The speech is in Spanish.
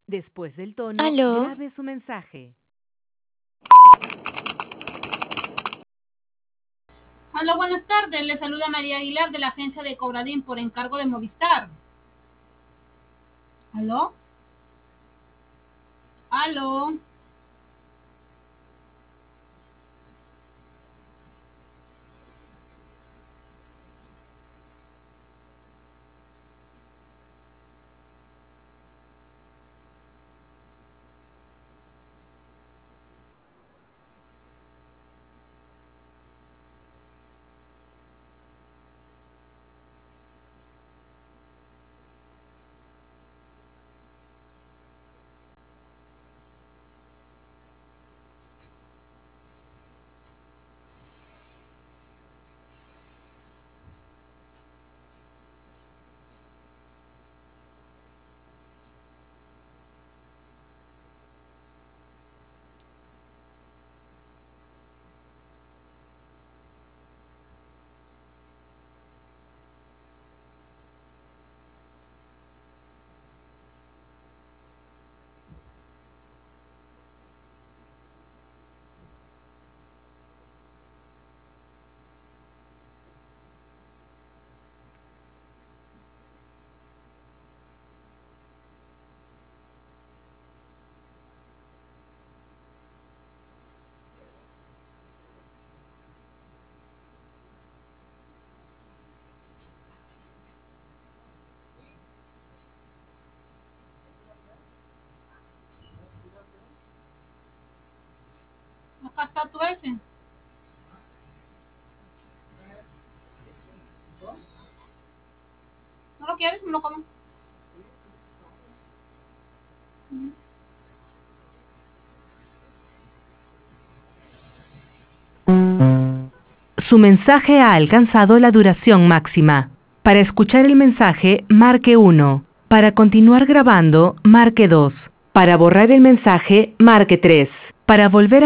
Después del tono, ¿Aló? grabe su mensaje. Hola, buenas tardes. Le saluda María Aguilar de la agencia de Cobradín por encargo de Movistar. ¿Aló? ¿Aló? Acá está tu ese. ¿No lo quieres? Me lo como. Su mensaje ha alcanzado la duración máxima. Para escuchar el mensaje, marque 1. Para continuar grabando, marque 2. Para borrar el mensaje, marque 3. Para volver a